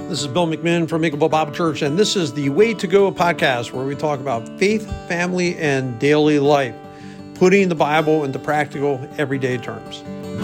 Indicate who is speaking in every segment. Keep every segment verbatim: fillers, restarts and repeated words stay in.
Speaker 1: This is Bill McMinn from Makeable Bible Church, and this is the Way to Go podcast, where we talk about faith, family, and daily life, putting the Bible into practical, everyday terms.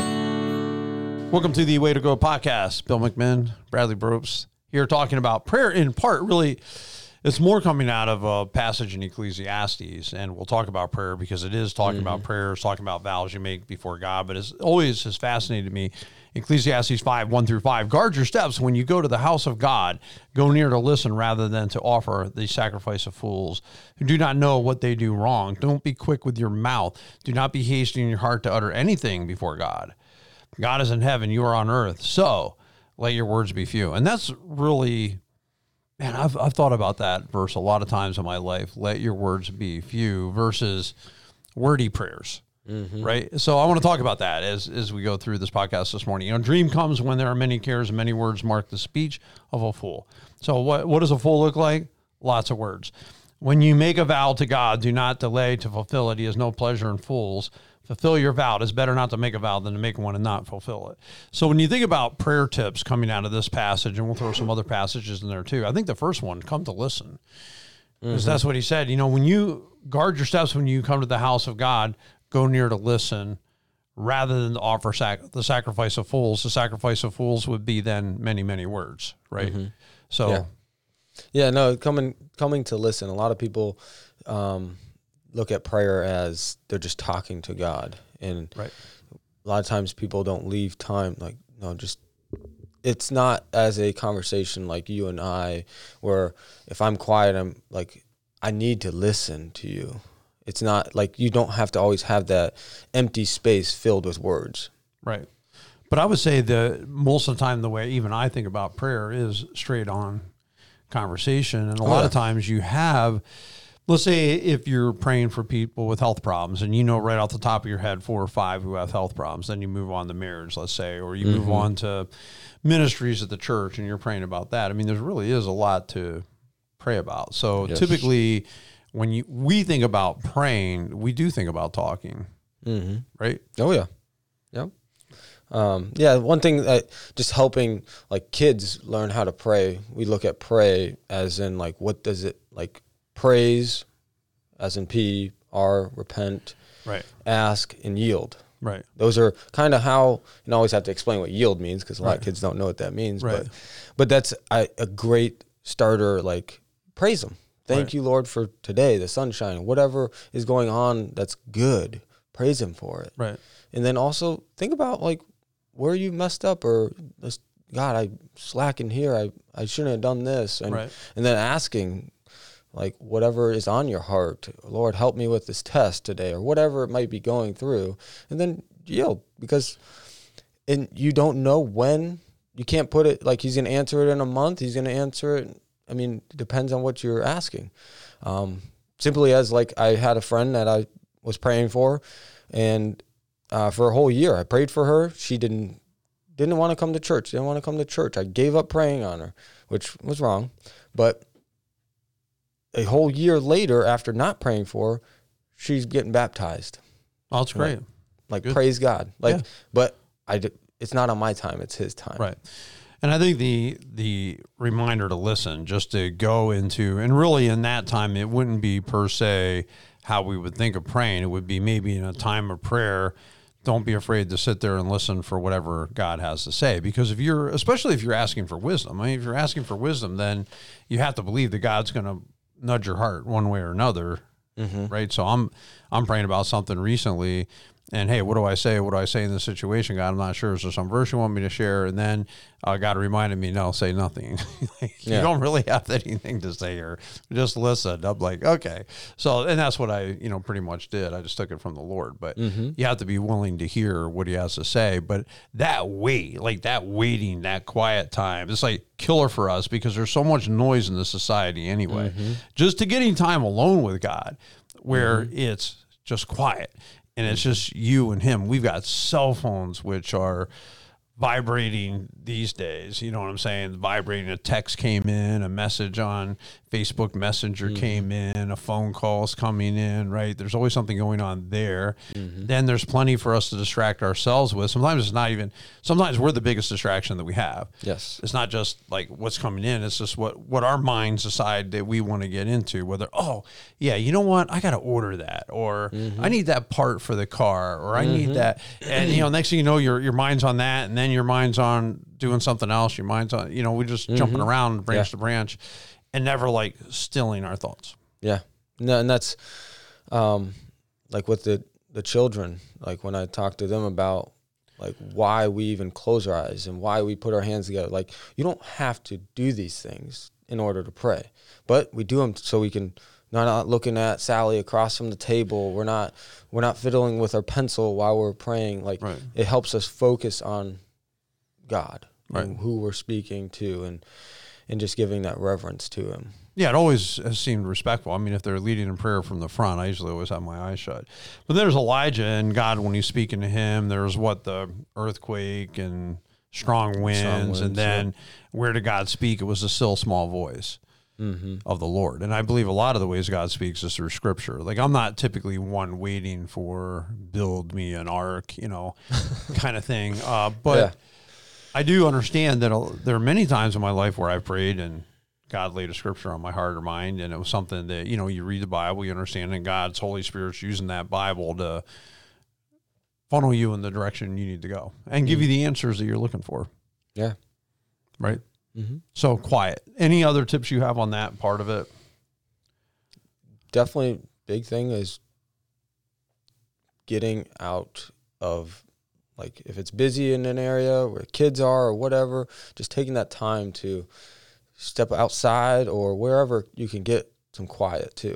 Speaker 1: Welcome to the Way to Go podcast. Bill McMinn, Bradley Bropes, here talking about prayer. In part, really, it's more coming out of a passage in Ecclesiastes, and we'll talk about prayer because it is talking mm-hmm. about prayers, talking about vows you make before God, but it's always has fascinated me. Ecclesiastes five, one through five, guard your steps when you go to the house of God. Go near to listen rather than to offer the sacrifice of fools who do not know what they do wrong. Don't be quick with your mouth. Do not be hasty in your heart to utter anything before God. God is in heaven, you are on earth, so let your words be few. And that's really, man, I've, I've thought about that verse a lot of times in my life. Let your words be few versus wordy prayers. Mm-hmm. Right. So I want to talk about that as, as we go through this podcast this morning. You know, dream comes when there are many cares and many words mark the speech of a fool. So what, what does a fool look like? Lots of words. When you make a vow to God, do not delay to fulfill it. He has no pleasure in fools. Fulfill your vow. It is better not to make a vow than to make one and not fulfill it. So when you think about prayer tips coming out of this passage, and we'll throw some other passages in there too, I think the first one, come to listen. Because mm-hmm. that's what he said. You know, when you guard your steps, when you come to the house of God, go near to listen rather than to offer sac- the sacrifice of fools. The sacrifice of fools would be then many, many words, right? Mm-hmm. So,
Speaker 2: yeah. yeah, no, coming coming to listen. A lot of people um, look at prayer as they're just talking to God. And
Speaker 1: right.
Speaker 2: a lot of times people don't leave time, like, no, just, it's not as a conversation like you and I, where if I'm quiet, I'm like, I need to listen to you. It's not like you don't have to always have that empty space filled with words.
Speaker 1: Right. But I would say that most of the time, the way even I think about prayer is straight on conversation. And a oh, lot yeah. of times you have, let's say if you're praying for people with health problems and you know right off the top of your head four or five who have health problems, then you move on to marriage, let's say, or you mm-hmm. move on to ministries at the church and you're praying about that. I mean, there really is a lot to pray about. So yes. typically, when you we think about praying, we do think about talking, mm-hmm. right?
Speaker 2: Oh, yeah. Yeah. Um, yeah, one thing that just helping, like, kids learn how to pray, we look at pray as in, like, what does it, like, praise, as in P, R, repent,
Speaker 1: right?
Speaker 2: Ask, and yield.
Speaker 1: Right.
Speaker 2: Those are kind of how, you know, always have to explain what yield means because a lot right. of kids don't know what that means.
Speaker 1: Right.
Speaker 2: But, but that's a, a great starter, like, praise them. Thank right. you, Lord, for today, the sunshine, whatever is going on that's good. Praise him for it.
Speaker 1: Right.
Speaker 2: And then also think about, like, where you messed up or, God, I slackened here. I, I shouldn't have done this. And,
Speaker 1: right.
Speaker 2: and then asking, like, whatever is on your heart, Lord, help me with this test today or whatever it might be going through. And then yield because and you don't know when. You can't put it, like, he's going to answer it in a month. He's going to answer it. I mean, it depends on what you're asking. Um, simply as, like, I had a friend that I was praying for, and uh, for a whole year I prayed for her. She didn't didn't want to come to church, didn't want to come to church. I gave up praying on her, which was wrong. But a whole year later, after not praying for her, she's getting baptized.
Speaker 1: Oh, that's great.
Speaker 2: Like, like praise God. Like,
Speaker 1: yeah.
Speaker 2: But I, it's not on my time, it's his time.
Speaker 1: Right. And I think the the reminder to listen, just to go into, and really in that time, it wouldn't be per se how we would think of praying. It would be maybe in a time of prayer, don't be afraid to sit there and listen for whatever God has to say. Because if you're, especially if you're asking for wisdom, I mean, if you're asking for wisdom, then you have to believe that God's going to nudge your heart one way or another, mm-hmm. right? So I'm I'm praying about something recently, and hey, what do I say? What do I say in this situation? God, I'm not sure. Is there some verse you want me to share? And then uh, God reminded me, no, say nothing. like, yeah. You don't really have anything to say here. Just listen. I'm like, okay. So, and that's what I, you know, pretty much did. I just took it from the Lord. But mm-hmm. you have to be willing to hear what he has to say. But that wait, like that waiting, that quiet time, it's like killer for us because there's so much noise in the society anyway. Mm-hmm. Just to getting time alone with God where mm-hmm. it's just quiet. And it's just you and him. We've got cell phones, which are vibrating these days. You know what I'm saying? Vibrating. A text came in, a message on Facebook Messenger
Speaker 2: Mm-hmm.
Speaker 1: came in, a phone call's coming in, right? There's always something going on there. Mm-hmm. Then there's plenty for us to distract ourselves with. Sometimes it's not even, sometimes we're the biggest distraction that we have.
Speaker 2: Yes.
Speaker 1: It's not just like what's coming in. It's just what, what our minds decide that we want to get into, whether, oh yeah, you know what? I got to order that, or mm-hmm. I need that part for the car, or I mm-hmm. need that. And, you know, next thing you know, your, your mind's on that. And then your mind's on doing something else. Your mind's on, you know, we're just mm-hmm. jumping around branch yeah. to branch. And never like stilling our thoughts.
Speaker 2: Yeah. No, and that's um, like with the, the children, like when I talk to them about like why we even close our eyes and why we put our hands together. Like you don't have to do these things in order to pray, but we do them so we can not, not looking at Sally across from the table. We're not, we're not fiddling with our pencil while we're praying. Like right. it helps us focus on God right. and who we're speaking to, and and just giving that reverence to him.
Speaker 1: Yeah, it always has seemed respectful. I mean, if they're leading in prayer from the front, I usually always have my eyes shut. But there's Elijah and God, when he's speaking to him, there's what, the earthquake and strong winds, strong winds and then yeah. where did God speak? It was a still small voice mm-hmm. of the Lord. And I believe a lot of the ways God speaks is through Scripture. Like, I'm not typically one waiting for build me an ark, you know, kind of thing. Uh, but yeah. I do understand that there are many times in my life where I've prayed and God laid a scripture on my heart or mind, and it was something that, you know, you read the Bible, you understand, and God's Holy Spirit's using that Bible to funnel you in the direction you need to go and give you the answers that you're looking for.
Speaker 2: Yeah.
Speaker 1: Right?
Speaker 2: Mm-hmm.
Speaker 1: So quiet. Any other tips you have on that part of it?
Speaker 2: Definitely big thing is getting out of, like, if it's busy in an area where kids are or whatever, just taking that time to step outside or wherever you can get some quiet too.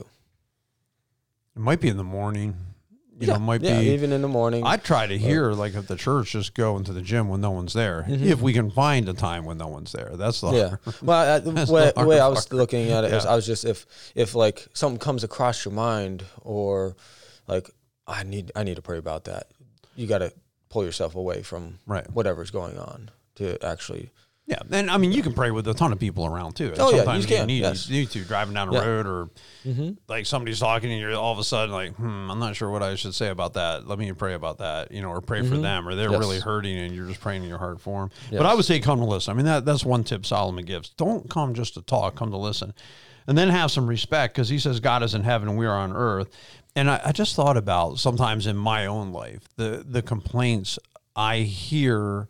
Speaker 1: It might be in the morning. You
Speaker 2: yeah,
Speaker 1: know, it might
Speaker 2: yeah,
Speaker 1: be
Speaker 2: even in the morning.
Speaker 1: I try to hear, like, at the church, just go into the gym when no one's there. Mm-hmm. If we can find a time when no one's there. That's the
Speaker 2: yeah.
Speaker 1: hard,
Speaker 2: well, I, the way,
Speaker 1: the
Speaker 2: way I was looking at it
Speaker 1: yeah.
Speaker 2: is I was just, if if like something comes across your mind, or like I need I need to pray about that, you got to pull yourself away from
Speaker 1: right.
Speaker 2: whatever's going on to actually.
Speaker 1: Yeah, and I mean, you can pray with a ton of people around too.
Speaker 2: Oh,
Speaker 1: Sometimes
Speaker 2: yeah, you can.
Speaker 1: need,
Speaker 2: Yes.
Speaker 1: you need to driving down the
Speaker 2: yeah.
Speaker 1: road, or
Speaker 2: mm-hmm.
Speaker 1: like somebody's talking and you're all of a sudden like, hmm, I'm not sure what I should say about that. Let me pray about that, you know, or pray mm-hmm. for them, or they're yes. really hurting and you're just praying in your heart for them. Yes. But I would say come to listen. I mean, that that's one tip Solomon gives. Don't come just to talk, come to listen. And then have some respect, because he says God is in heaven and we are on earth. And I, I just thought about sometimes in my own life, the the complaints I hear,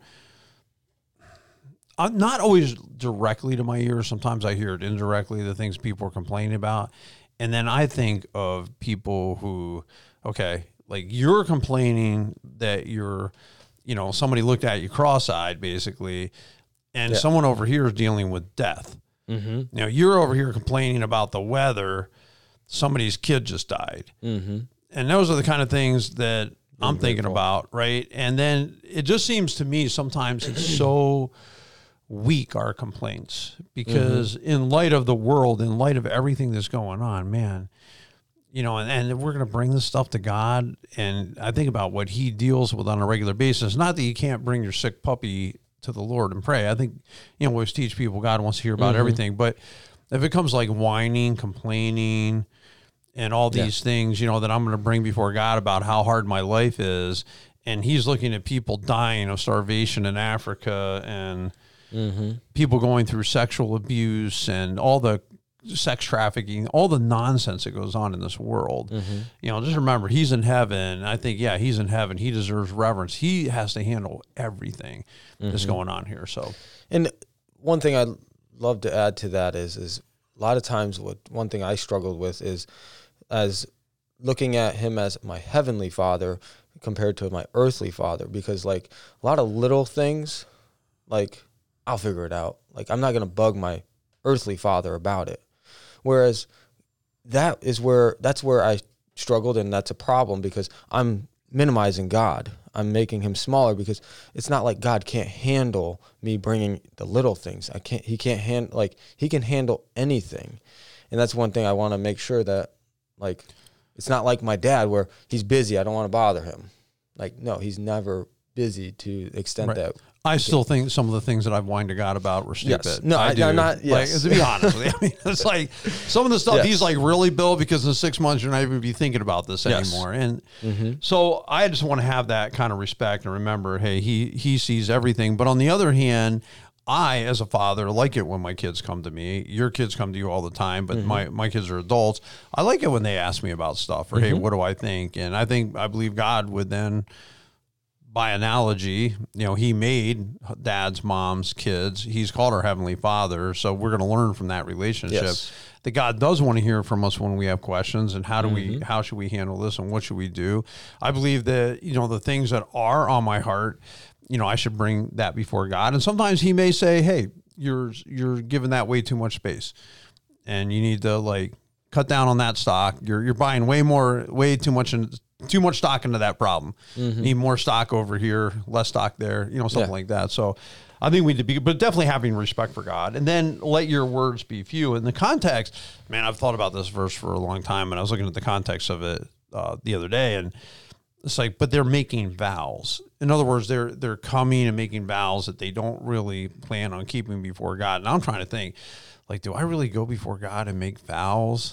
Speaker 1: uh, not always directly to my ears. Sometimes I hear it indirectly, the things people are complaining about. And then I think of people who, okay, like you're complaining that you're, you know, somebody looked at you cross-eyed basically, and yeah. someone over here is dealing with death.
Speaker 2: Mm-hmm.
Speaker 1: Now you're over here complaining about the weather. Somebody's kid just died.
Speaker 2: Mm-hmm.
Speaker 1: And those are the kind of things that I'm Being thinking grateful. about, right? And then it just seems to me sometimes it's so weak, our complaints, because mm-hmm. in light of the world, in light of everything that's going on, man, you know, and, and we're going to bring this stuff to God. And I think about what he deals with on a regular basis. Not that you can't bring your sick puppy to the Lord and pray. I think, you know, we always teach people God wants to hear about mm-hmm. everything. But if it comes like whining, complaining, and all these yeah. things, you know, that I'm going to bring before God about how hard my life is, and he's looking at people dying of starvation in Africa, and
Speaker 2: mm-hmm.
Speaker 1: people going through sexual abuse and all the sex trafficking, all the nonsense that goes on in this world.
Speaker 2: Mm-hmm.
Speaker 1: You know, just remember, he's in heaven. I think, yeah, he's in heaven. He deserves reverence. He has to handle everything mm-hmm. that's going on here. So,
Speaker 2: and one thing I'd love to add to that is, is a lot of times what one thing I struggled with is as looking at him as my heavenly father compared to my earthly father, because like a lot of little things, like I'll figure it out. Like I'm not going to bug my earthly father about it. Whereas that is where, that's where I struggled, and that's a problem, because I'm minimizing God. I'm making him smaller, because it's not like God can't handle me bringing the little things. I can't, he can't hand, like he can handle anything. And that's one thing I want to make sure that, like, it's not like my dad where he's busy, I don't want to bother him. Like, no, he's never busy to the extent
Speaker 1: Right.
Speaker 2: that
Speaker 1: I still think some of the things that I've whined to God about were stupid.
Speaker 2: Yes. No,
Speaker 1: I
Speaker 2: I-
Speaker 1: do.
Speaker 2: I'm not- yes.
Speaker 1: Like, to be honest with you, I mean, it's like some of the stuff
Speaker 2: Yes.
Speaker 1: he's like, really, Bill, because in six months you're not even be thinking about this
Speaker 2: Yes.
Speaker 1: anymore. And
Speaker 2: Mm-hmm.
Speaker 1: so I just want to have that kind of respect and remember, hey, he he sees everything. But on the other hand, I, as a father, like it when my kids come to me. Your kids come to you all the time, but
Speaker 2: Mm-hmm.
Speaker 1: my, my kids are adults. I like it when they ask me about stuff or, hey,
Speaker 2: Mm-hmm.
Speaker 1: what do I think? And I think, I believe God would then, by analogy, you know, he made dads, moms, kids. He's called our Heavenly Father. So we're going to learn from that relationship
Speaker 2: Yes.
Speaker 1: that God does want to hear from us when we have questions and how do we,
Speaker 2: Mm-hmm.
Speaker 1: how should we handle this and what should we do? I believe that, you know, the things that are on my heart, you know, I should bring that before God. And sometimes he may say, hey, you're, you're giving that way too much space and you need to like cut down on that stock. You're, you're buying way more, way too much in, too much stock into that problem.
Speaker 2: Mm-hmm.
Speaker 1: Need more stock over here, less stock there, you know, something
Speaker 2: Yeah.
Speaker 1: like that. So I think we need to be, but definitely having respect for God and then let your words be few. In the context, man, I've thought about this verse for a long time and I was looking at the context of it uh, the other day and it's like, but they're making vows. In other words, they're, they're coming and making vows that they don't really plan on keeping before God. And I'm trying to think like, do I really go before God and make vows?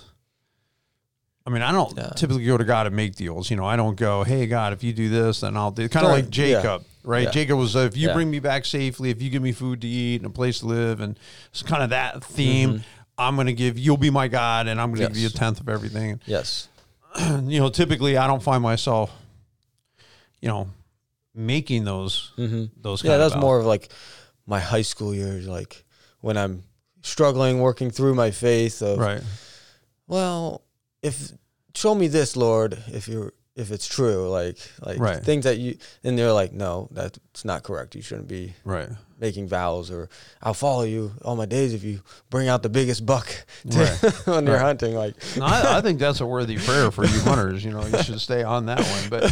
Speaker 1: I mean, I don't
Speaker 2: Yeah.
Speaker 1: typically go to God and make deals. You know, I don't go, hey, God, if you do this, then I'll do. Kind of
Speaker 2: Right.
Speaker 1: like Jacob, right?
Speaker 2: Yeah.
Speaker 1: Jacob was, uh, if you
Speaker 2: Yeah.
Speaker 1: bring me back safely, if you give me food to eat and a place to live, and it's kind of that theme, I'm going to give, you'll be my God, and I'm going to give you a
Speaker 2: Yes.
Speaker 1: tenth of everything.
Speaker 2: Yes.
Speaker 1: You know, typically I don't find myself, you know, making those,
Speaker 2: Mm-hmm.
Speaker 1: those kind
Speaker 2: Yeah,
Speaker 1: of
Speaker 2: that's
Speaker 1: vows.
Speaker 2: more of like my high school years, like when I'm struggling, working through my faith of,
Speaker 1: Right.
Speaker 2: well, if show me this, Lord, if you're if it's true, like like
Speaker 1: Right.
Speaker 2: things that you, and they're like, no, that's not correct. You shouldn't be
Speaker 1: Right.
Speaker 2: making vows, or I'll follow you all my days if you bring out the biggest buck to,
Speaker 1: Right.
Speaker 2: when you're
Speaker 1: Right.
Speaker 2: hunting. Like,
Speaker 1: No, I, I think that's a worthy prayer for you hunters. You know, you should stay on that one. But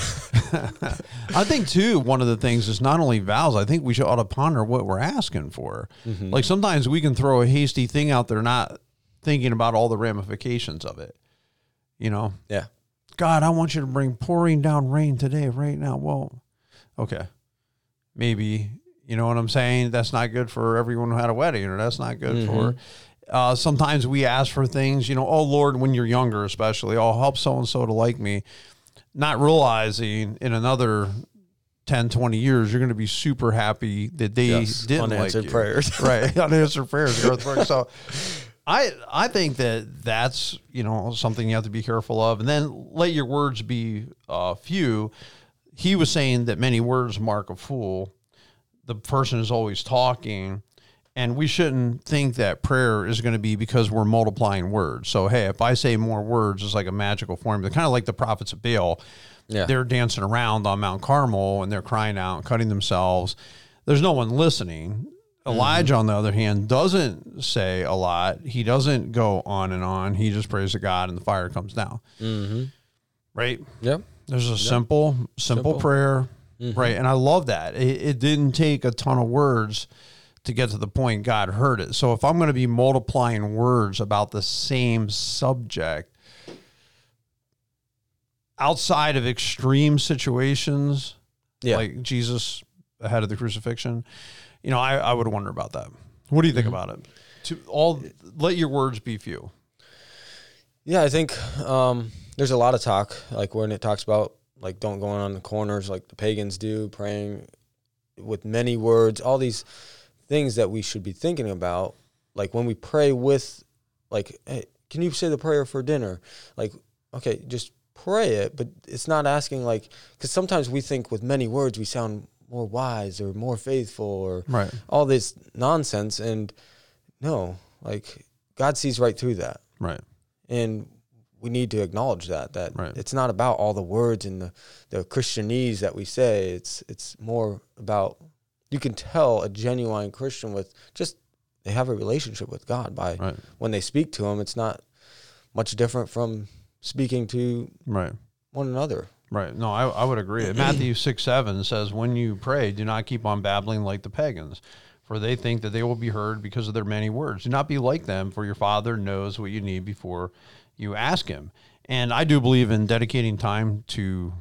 Speaker 1: I think too, one of the things is not only vows. I think we should ought to ponder what we're asking for.
Speaker 2: Mm-hmm.
Speaker 1: Like sometimes we can throw a hasty thing out there, not thinking about all the ramifications of it. You know,
Speaker 2: yeah,
Speaker 1: God, I want you to bring pouring down rain today, right now. Well, okay, maybe. You know what I'm saying? That's not good for everyone who had a wedding, or that's not good
Speaker 2: Mm-hmm.
Speaker 1: for. Uh, sometimes we ask for things, you know, oh Lord, when you're younger, especially, oh, help so-and-so to like me, not realizing in another ten, twenty years, you're going to be super happy that they
Speaker 2: Yes,
Speaker 1: didn't like
Speaker 2: unanswered
Speaker 1: you.
Speaker 2: prayers.
Speaker 1: Right. Unanswered prayers. Garth Brooks. So I, I think that that's, you know, something you have to be careful of, and then let your words be uh, few. He was saying that many words mark a fool. The person is always talking, and we shouldn't think that prayer is going to be because we're multiplying words. So, hey, if I say more words, it's like a magical formula, kind of like the prophets of Baal.
Speaker 2: yeah,
Speaker 1: They're dancing around on Mount Carmel and they're crying out and cutting themselves. There's no one listening. Elijah, on the other hand, doesn't say a lot. He doesn't go on and on. He just prays to God and the fire comes down.
Speaker 2: mm-hmm.
Speaker 1: Right?
Speaker 2: Yep.
Speaker 1: There's a simple, simple,
Speaker 2: Simple.
Speaker 1: prayer.
Speaker 2: Mm-hmm.
Speaker 1: Right. And I love that. It, it didn't take a ton of words to get to the point God heard it. So if I'm going to be multiplying words about the same subject outside of extreme situations,
Speaker 2: Yeah.
Speaker 1: like Jesus ahead of the crucifixion, you know, I, I would wonder about that. What do you think
Speaker 2: Mm-hmm.
Speaker 1: about it? To all, let your words be few.
Speaker 2: Yeah, I think um, there's a lot of talk, like when it talks about like don't go on the corners like the pagans do, praying with many words, all these things that we should be thinking about. Like when we pray with, like, hey, can you say the prayer for dinner? Like, okay, just pray it, but it's not asking like, because sometimes we think with many words we sound more wise or more faithful or
Speaker 1: Right.
Speaker 2: all this nonsense. And no, like God sees right through that.
Speaker 1: Right.
Speaker 2: And we need to acknowledge that, that
Speaker 1: Right.
Speaker 2: it's not about all the words and the, the Christianese that we say. It's it's more about, you can tell a genuine Christian with just, they have a relationship with God by
Speaker 1: Right.
Speaker 2: when they speak to him. It's not much different from speaking to
Speaker 1: Right.
Speaker 2: one another.
Speaker 1: Right. No, I, I would agree. Matthew six, seven says, when you pray, do not keep on babbling like the pagans, for they think that they will be heard because of their many words. Do not be like them, for your Father knows what you need before you ask him. And I do believe in dedicating time to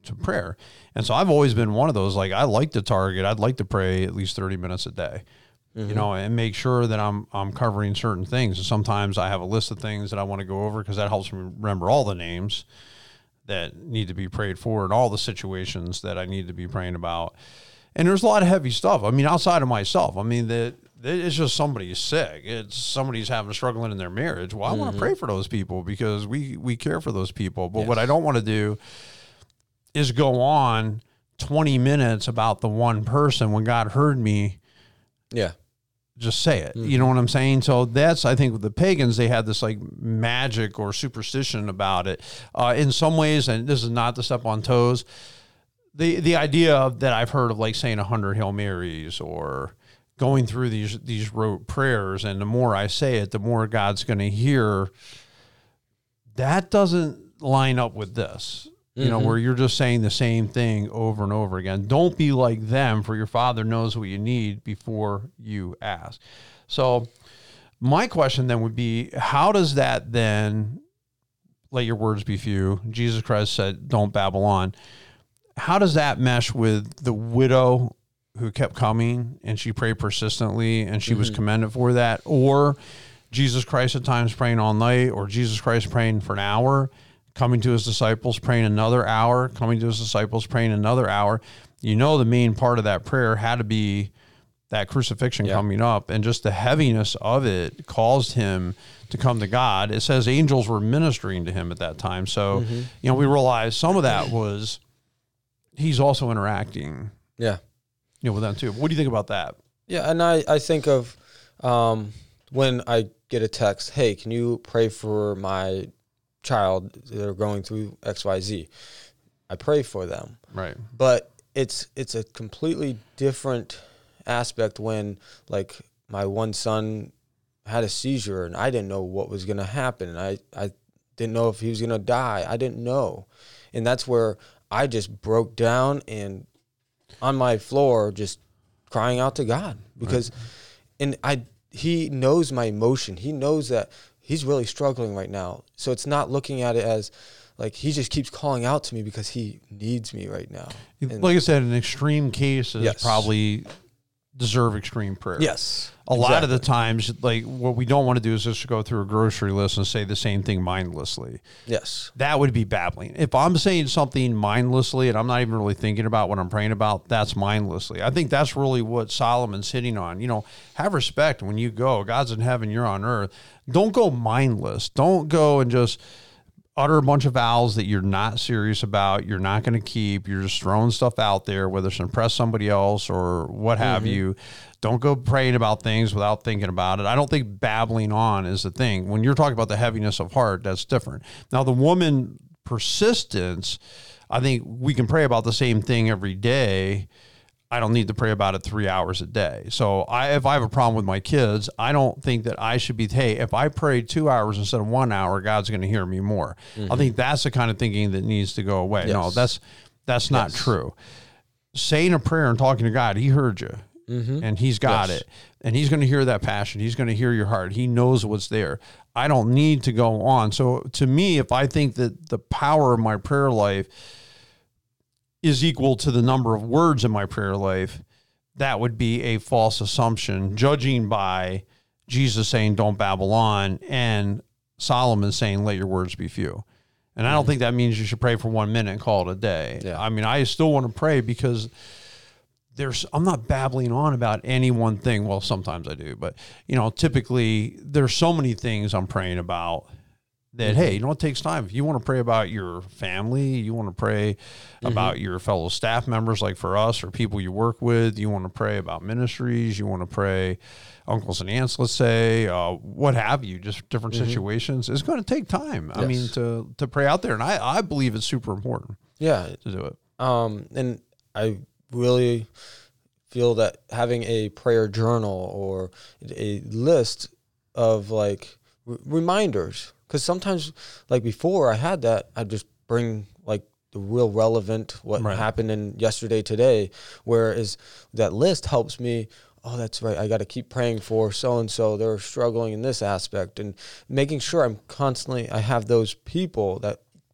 Speaker 1: to prayer. And so I've always been one of those, like, I like to target, I'd like to pray at least thirty minutes a day, mm-hmm. you know, and make sure that I'm, I'm covering certain things. And sometimes I have a list of things that I want to go over because that helps me remember all the names that need to be prayed for and all the situations that I need to be praying about. And there's a lot of heavy stuff. I mean, outside of myself, I mean, that it's just somebody's sick. It's somebody's having struggling in their marriage. Well, I mm-hmm. want to pray for those people because we, we care for those people. But yes. what I don't want to do is go on twenty minutes about the one person when God heard me.
Speaker 2: Yeah.
Speaker 1: Just say it.
Speaker 2: Mm-hmm.
Speaker 1: You know what I'm saying? So that's, I think with the pagans, they had this like magic or superstition about it. Uh, in some ways, and this is not to step on toes, the, the idea of, that I've heard of like saying a hundred Hail Marys or going through these, these rote prayers. And the more I say it, the more God's going to hear. That doesn't line up with this. You know, mm-hmm. where you're just saying the same thing over and over again. Don't be like them, for your Father knows what you need before you ask. So my question then would be, how does that then, let your words be few, Jesus Christ said, don't babble on. How does that mesh with the widow who kept coming and she prayed persistently and she mm-hmm. was commended for that? Or Jesus Christ at times praying all night, or Jesus Christ praying for an hour, coming to his disciples, praying another hour, coming to his disciples, praying another hour. You know, the main part of that prayer had to be that crucifixion yeah. coming up, and just the heaviness of it caused him to come to God. It says angels were ministering to him at that time. So, mm-hmm. you know, we realized some of that was he's also interacting
Speaker 2: yeah,
Speaker 1: you know, with them too. What do you think about that?
Speaker 2: Yeah. And I, I think of um, when I get a text, hey, can you pray for my child that are going through X Y Z? I pray for them.
Speaker 1: Right.
Speaker 2: But it's it's a completely different aspect when, like, my one son had a seizure and I didn't know what was going to happen. And I, I didn't know if he was going to die. I didn't know. And that's where I just broke down and on my floor just crying out to God because right. and I he knows my emotion. He knows that he's really struggling right now. So it's not looking at it as like he just keeps calling out to me because he needs me right now. And
Speaker 1: like I said, in extreme cases,
Speaker 2: yes.
Speaker 1: probably deserve extreme prayer.
Speaker 2: Yes.
Speaker 1: A exactly. lot of the times, like, what we don't want to do is just go through a grocery list and say the same thing mindlessly.
Speaker 2: Yes.
Speaker 1: That would be babbling. If I'm saying something mindlessly and I'm not even really thinking about what I'm praying about, that's mindlessly. I think that's really what Solomon's hitting on. You know, have respect when you go. God's in heaven, you're on earth. Don't go mindless. Don't go and just utter a bunch of vows that you're not serious about, you're not going to keep, you're just throwing stuff out there, whether it's to impress somebody else or what have mm-hmm. you. Don't go praying about things without thinking about it. I don't think babbling on is the thing. When you're talking about the heaviness of heart, that's different. Now, the woman persistence, I think we can pray about the same thing every day. I don't need to pray about it three hours a day. So I, if I have a problem with my kids, I don't think that I should be, hey, if I pray two hours instead of one hour, God's going to hear me more. Mm-hmm. I think that's the kind of thinking that needs to go away. Yes. No, that's that's not yes. true. Saying a prayer and talking to God, he heard you, mm-hmm. and he's got yes. it. And he's going to hear that passion. He's going to hear your heart. He knows what's there. I don't need to go on. So to me, if I think that the power of my prayer life is equal to the number of words in my prayer life, that would be a false assumption, judging by Jesus saying, don't babble on, and Solomon saying, let your words be few. And I don't think that means you should pray for one minute and call it a day. Yeah. I mean, I still want to pray because there's, I'm not babbling on about any one thing. Well, sometimes I do, but you know, typically there's so many things I'm praying about that, mm-hmm. hey, you know, it takes time. If you want to pray about your family, you want to pray mm-hmm. about your fellow staff members, like for us, or people you work with, you want to pray about ministries, you want to pray uncles and aunts, let's say, uh, what have you, just different mm-hmm. situations. It's going to take time. Yes. I mean, to, to pray out there. And I, I believe it's super important
Speaker 2: yeah,
Speaker 1: to do it.
Speaker 2: Um, and I really feel that having a prayer journal or a list of like r- reminders, because sometimes, like before I had that, I'd just bring like the real relevant, what right. happened in yesterday, today, whereas that list helps me, oh, that's right, I got to keep praying for so-and-so, they're struggling in this aspect, and making sure I'm constantly, I have those people that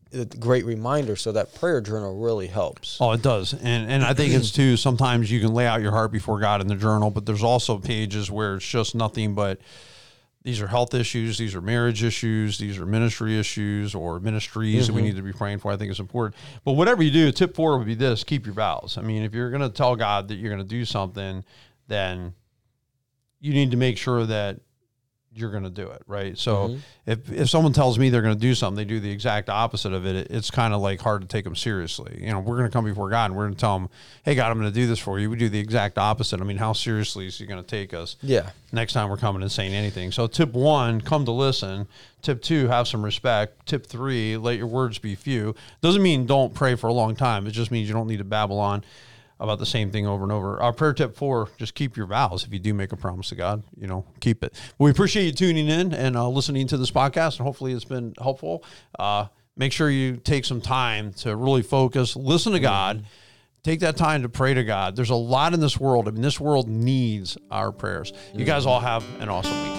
Speaker 2: a great reminder. So that prayer journal really helps.
Speaker 1: Oh, it does. And and I think it's too, sometimes you can lay out your heart before God in the journal, but there's also pages where it's just nothing but these are health issues, these are marriage issues, these are ministry issues or ministries mm-hmm. that we need to be praying for. I think it's important. But whatever you do, tip four would be this: keep your vows. I mean, if you're going to tell God that you're going to do something, then you need to make sure that you're going to do it, right? So mm-hmm. if if someone tells me they're going to do something, they do the exact opposite of it, it it's kind of like hard to take them seriously. You know, we're going to come before God and we're going to tell them, hey, God, I'm going to do this for you. We do the exact opposite. I mean, how seriously is he going to take us?
Speaker 2: Yeah.
Speaker 1: Next time we're coming and saying anything. So tip one, come to listen. Tip two, have some respect. Tip three, let your words be few. Doesn't mean don't pray for a long time. It just means you don't need to babble on about the same thing over and over. Our prayer tip four, just keep your vows. If you do make a promise to God, you know, keep it. We appreciate you tuning in and uh, listening to this podcast, and hopefully it's been helpful. Uh, make sure you take some time to really focus, listen to God, take that time to pray to God. There's a lot in this world. I mean, this world needs our prayers. You guys all have an awesome week.